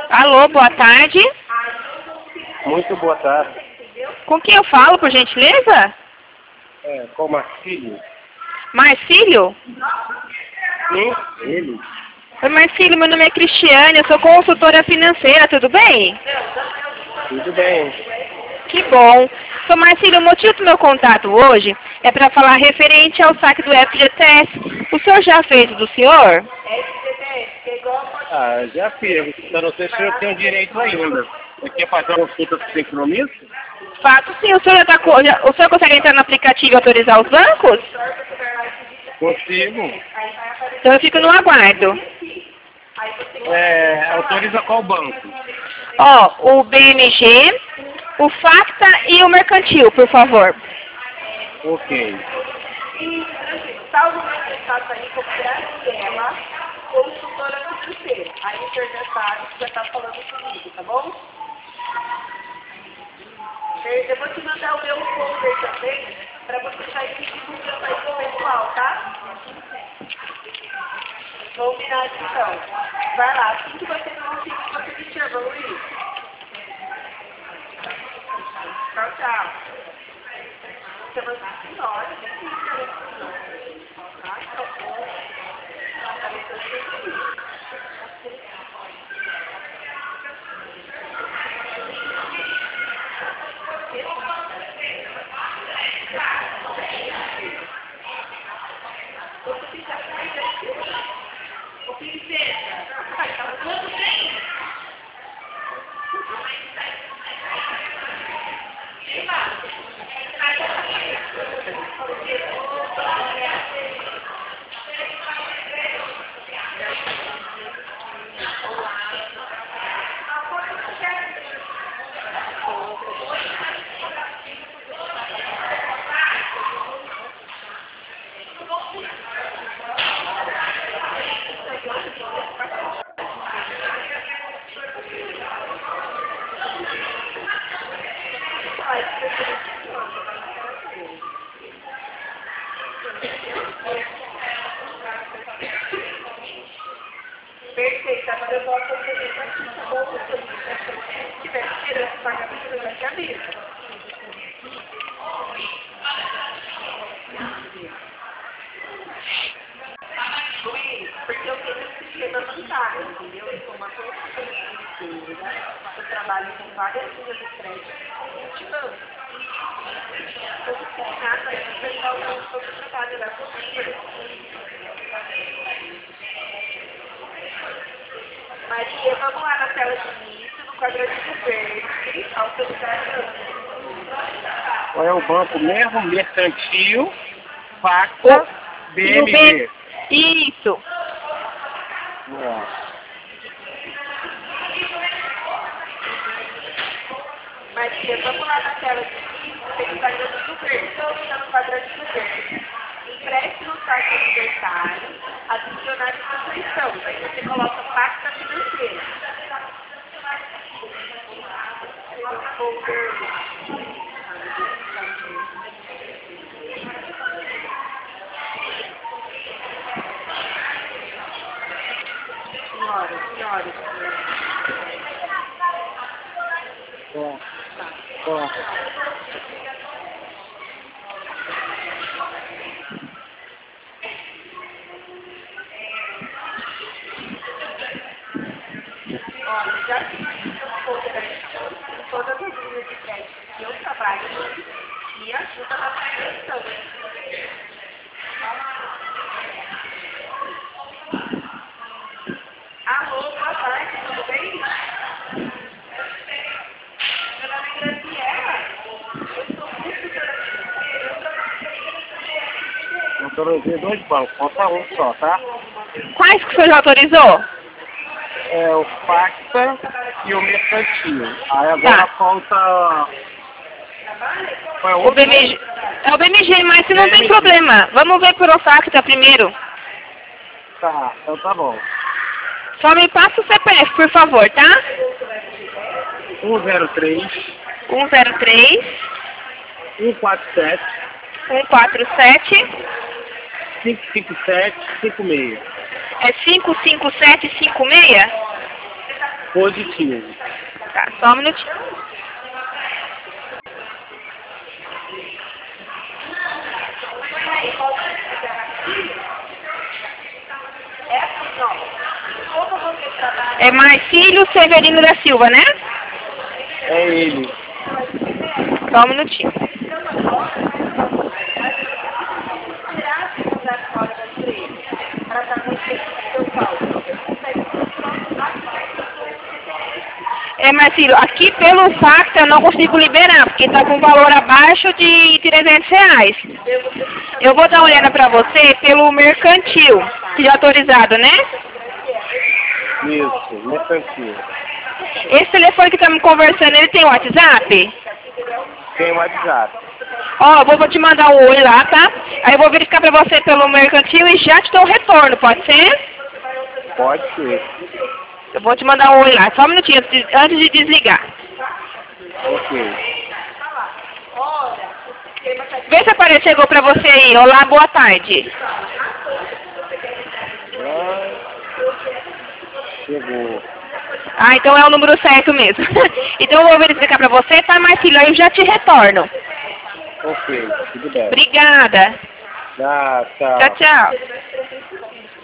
Alô, boa tarde. Muito boa tarde. Com quem eu falo, por gentileza? Com o Marcílio? Marcílio? Sim, ele. Oi, Marcílio, meu nome é Cristiane, eu sou consultora financeira, tudo bem? Tudo bem. Que bom. Sou Marcílio, o motivo do meu contato hoje é para falar referente ao saque do FGTS. O senhor já fez o do senhor? Já fiz. Eu não sei se eu tenho direito ainda. Você quer fazer uma consulta sem compromisso? Fato sim, o senhor consegue entrar no aplicativo e autorizar os bancos? Consigo. Então eu fico no aguardo. Autoriza qual banco? Ó, o BMG, o Facta e o Mercantil, por favor. Ok. Está o número de contato aí com Graciela, consultora financeira. Aí o senhor já sabe que já está falando comigo, tá bom? Eu vou te mandar o meu folder também, para você sair divulgando aí com o pessoal, tá? Combinado então. Vai lá, assim que você conseguir, você me chama, Luiz. Tchau, tchau. Chama a senhora, perfeito, agora eu vou fazer para ti, tá bom? Se tiver esperando pagamento, eu já te aviso. Luiz, porque eu tenho esse sistema bancário, entendeu? Eu sou uma consultora financeira, eu trabalho com várias linhas de crédito e de banco. Como combinado aí, o pessoal do trabalho da consultora. Maria, vamos lá na tela de início, no quadradinho verde, autorizar. Qual é o banco mesmo? Mercantil, Facta, BMG. Isso. Maria, vamos lá na tela de início, tem o quadradinho verde. Então, está no quadradinho verde. Empreste no site aniversário, adicionar instituição. Aí você coloca pasta financeira. Senhora. Olha, já fiz uma cooperação em todas as linhas de crédito que eu trabalho e ajuda na prevenção. Alô, boa tarde, tudo bem? Meu nome é Graciela, eu sou consultora financeira, eu trabalho Autorizei 2 bancos, falta um só, tá? Quais que o senhor já autorizou? É o Facta e o Mercantil. Aí agora falta... Qual é o O outro? BMG. É o BMG, mas se não tem BMG. problema. Vamos ver por o Facta primeiro. Tá, então tá bom. Só me passa o CPF, por favor, tá? 103 103 147 147 557 56. é 55756? Positivo. Tá, só um minutinho. É Marcílio Severino da Silva, né? É ele. Só um minutinho. É, Marcílio, aqui pelo facto eu não consigo liberar, porque está com valor abaixo de R$300. Eu vou dar uma olhada para você pelo mercantil, que é autorizado, né? Isso, mercantil. Esse telefone que estamos conversando, ele tem WhatsApp? Tem WhatsApp. Ó, eu vou te mandar um oi lá, tá? Aí eu vou verificar pra você pelo mercantil e já te dou um retorno, pode ser? Pode ser. Eu vou te mandar um oi lá, só um minutinho antes de desligar. Ok. Vê se chegou pra você aí. Olá, boa tarde. Chegou. Ah, então é o número certo mesmo. Então eu vou verificar pra você, tá, Marcílio? Aí eu já te retorno. Ok, tudo bem. Obrigada. Ah, tchau. Tchau, tchau.